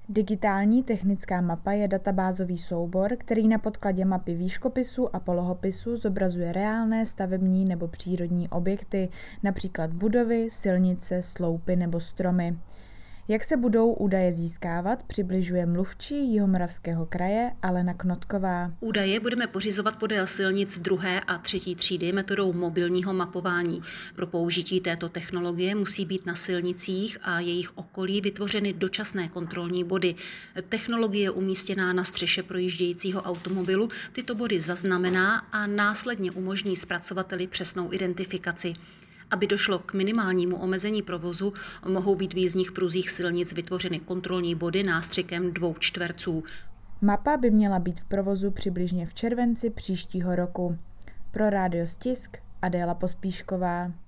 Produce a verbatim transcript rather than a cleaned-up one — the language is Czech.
Digitální technická mapa je databázový soubor, který na podkladě mapy výškopisu a polohopisu zobrazuje reálné stavební nebo přírodní objekty, například budovy, silnice, sloupy nebo stromy. Jak se budou údaje získávat, přibližuje mluvčí Jihomoravského kraje Alena Knotková. Údaje budeme pořizovat podél silnic druhé a třetí třídy metodou mobilního mapování. Pro použití této technologie musí být na silnicích a jejich okolí vytvořeny dočasné kontrolní body. Technologie umístěná na střeše projíždějícího automobilu tyto body zaznamená a následně umožní zpracovateli přesnou identifikaci. Aby došlo k minimálnímu omezení provozu, mohou být v jízdních pruzích silnic vytvořeny kontrolní body nástřikem dvou čtverců. Mapa by měla být v provozu přibližně v červenci příštího roku. Pro Rádio Stisk Adéla Pospíšková.